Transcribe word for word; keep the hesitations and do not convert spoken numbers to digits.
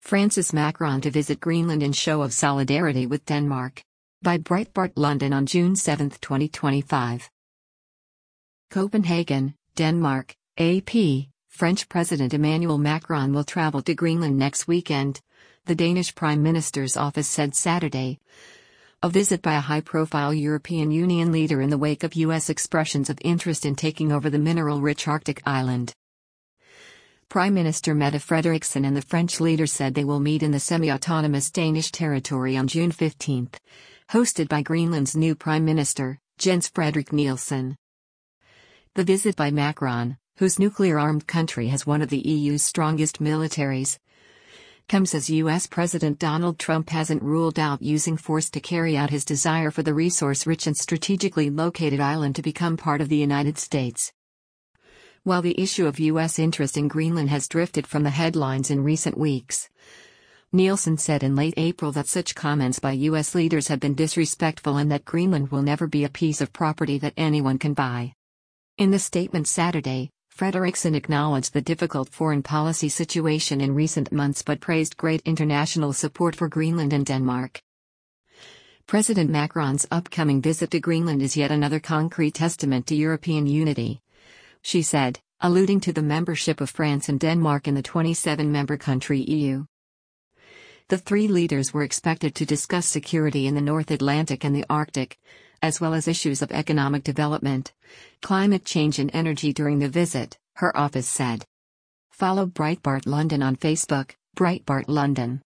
Francis Macron to visit Greenland in show of solidarity with Denmark. By Breitbart London on June seventh, twenty twenty-five. Copenhagen, Denmark, A P. French President Emmanuel Macron will travel to Greenland next weekend, the Danish Prime Minister's office said Saturday. A visit by a high-profile European Union leader in the wake of U S expressions of interest in taking over the mineral-rich Arctic island. Prime Minister Mette Frederiksen and the French leader said they will meet in the semi-autonomous Danish territory on June fifteenth, hosted by Greenland's new Prime Minister, Jens Frederik Nielsen. The visit by Macron, whose nuclear-armed country has one of the E U's strongest militaries, comes as U S President Donald Trump hasn't ruled out using force to carry out his desire for the resource-rich and strategically located island to become part of the United States. While the issue of U S interest in Greenland has drifted from the headlines in recent weeks, Nielsen said in late April that such comments by U S leaders have been disrespectful and that Greenland will never be a piece of property that anyone can buy. In the statement Saturday, Frederiksen acknowledged the difficult foreign policy situation in recent months but praised great international support for Greenland and Denmark. President Macron's upcoming visit to Greenland is yet another concrete testament to European unity, she said, alluding to the membership of France and Denmark in the twenty-seven member country E U. The three leaders were expected to discuss security in the North Atlantic and the Arctic, as well as issues of economic development, climate change and energy during the visit, her office said. Follow Breitbart London on Facebook, Breitbart London.